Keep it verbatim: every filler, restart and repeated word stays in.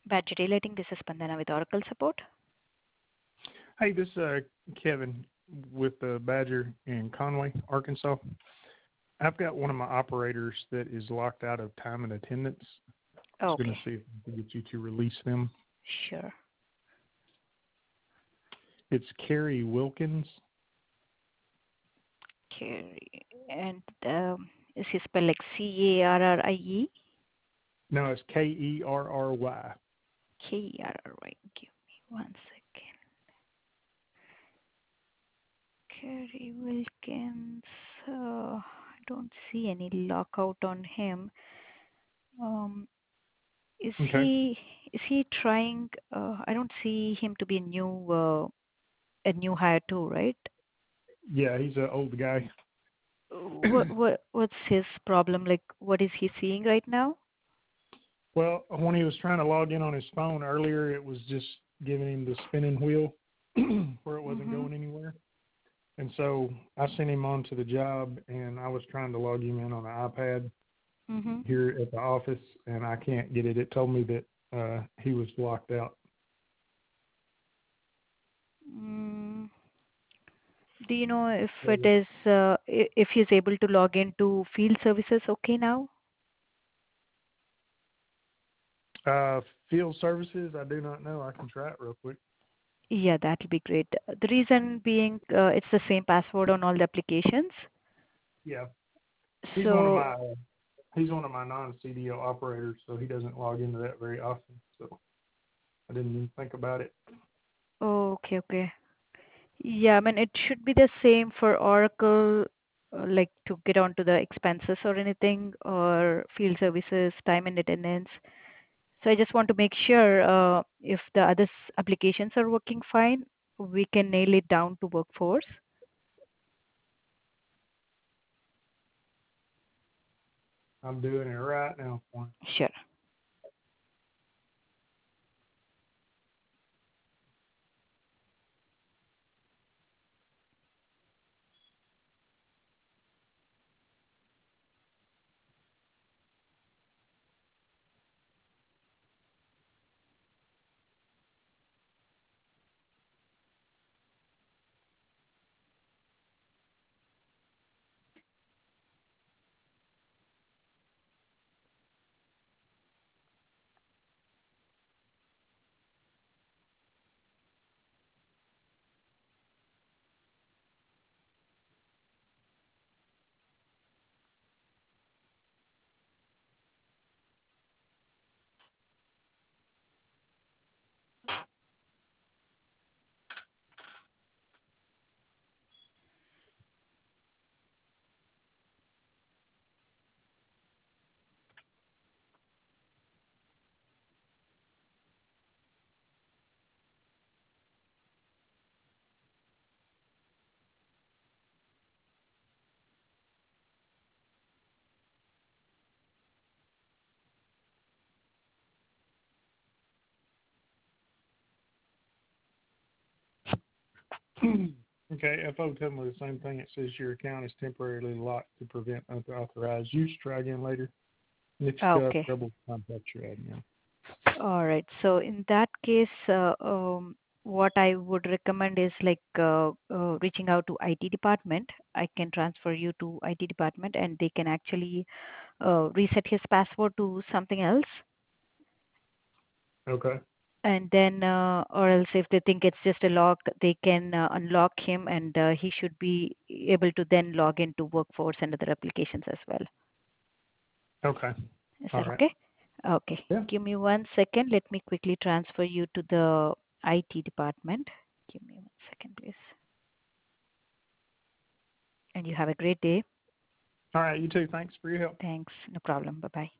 Badger Lighting, this is Spandana with Oracle support. Hey, this is uh, Kevin with the Badger in Conway, Arkansas. I've got one of my operators that is locked out of time and attendance. I was Okay. going to see if I can get you to release them. Sure. It's Carrie Wilkins. Carrie. And um, is he spelled like C A R R I E? No, it's K E R R Y. K E R R Y. Give me one second. Carrie Wilkins. Uh, I don't see any lockout on him. Um, is Okay. he is he trying? Uh, I don't see him to be a new uh, a new hire too, right? Yeah, he's an old guy. What what what's his problem? Like, what is he seeing right now? Well, when he was trying to log in on his phone earlier, it was just giving him the spinning wheel where it wasn't Mm-hmm. going anywhere. And so I sent him on to the job, and I was trying to log him in on an iPad Mm-hmm. here at the office, and I can't get it. It told me that uh, he was locked out. Mm, do you know if it is uh, i- if he's able to log into field services? Okay now. Uh, field services, I do not know. I can try it real quick. Yeah, that'll be great. The reason being, uh, it's the same password on all the applications. Yeah, he's one of So, my he's one of my non-C D O operators, so he doesn't log into that very often. So I didn't even think about it. oh, okay, okay. Yeah, I mean, it should be the same for Oracle, uh, like to get onto the expenses or anything, or field services, time and attendance. So I just want to make sure uh, if the other s- applications are working fine, we can nail it down to workforce. I'm doing it right now for him. Sure. Okay, F O told me the same thing. It says your account is temporarily locked to prevent unauthorized use. Try again later. And if you still have Okay. trouble, contact your admin. All right. So in that case, uh, um, what I would recommend is like uh, uh, reaching out to I T department. I can transfer you to I T department, and they can actually uh, reset his password to something else. Okay. And then, uh, or else if they think it's just a lock, they can uh, unlock him, and uh, he should be able to then log into Workforce and other applications as well. Okay. Is All that right. okay? Okay. Yeah. Give me one second. Let me quickly transfer you to the I T department. Give me one second, please. And you have a great day. All right. You too. Thanks for your help. Thanks. No problem. Bye-bye.